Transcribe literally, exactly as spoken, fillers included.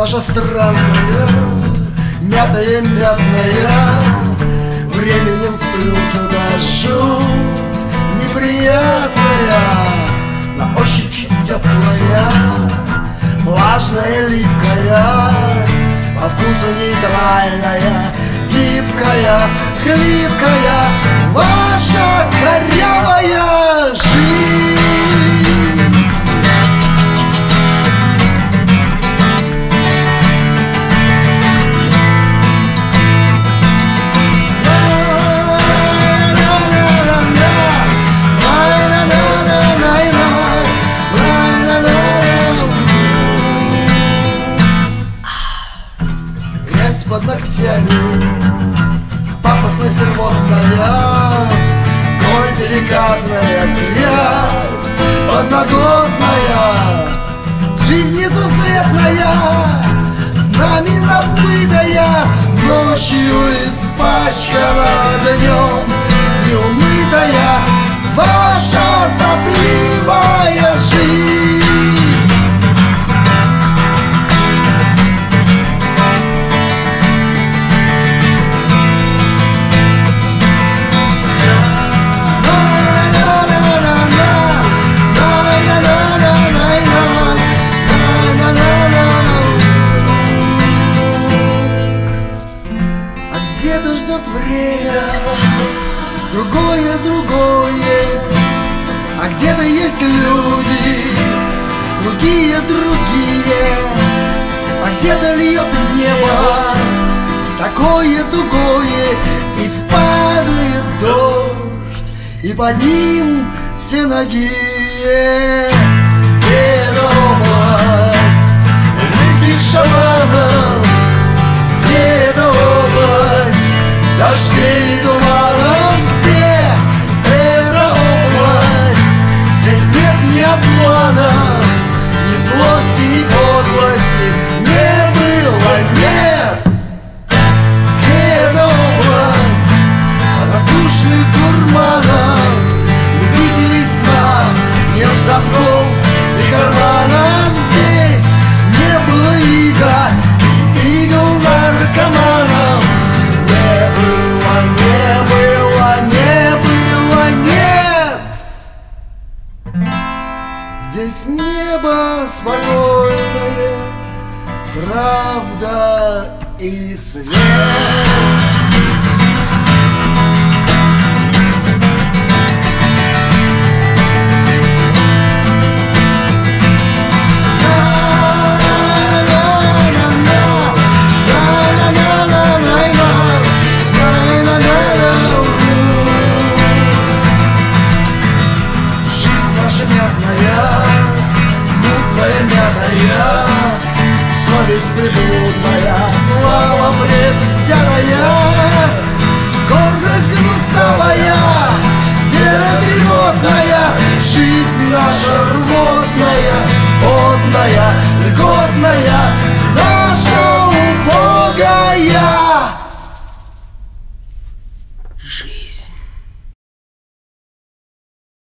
Наша странная, мятая, мятная, временем сплюснутая жуть неприятная, на ощупь чуть теплая, влажная, липкая, по вкусу нейтральная, гибкая, хлипкая, ваша корявая жизнь. Под ногтями, пафосная, сервотная, голь перекатная, грязь подноготная, жизнь несусветная, с нами забытая, ночью испачкана днем, неумытая, ваша сопливая жизнь. Где-то ждет время, другое, другое, а где-то есть люди, другие, другие, а где-то льет небо, такое тугое, и падает дождь, и под ним все нагие. Где-то область легких шаманов, где-то область дождей и туманов, где эта область, где нет ни обмана, ни злости, ни подлости не было, нет. Где эта область воздушных дурманов, любителей сна, нет замков и карманов, здесь не было иго и игл наркоманов. Не было, не было, не было, нет. Здесь небо спокойное, правда и свет. Мутная, мятая, совесть приблудная, слава предвзятая, гордость гнусавая, вера тревожная, жизнь наша рвотная, потная, льготная, наша убогая жизнь.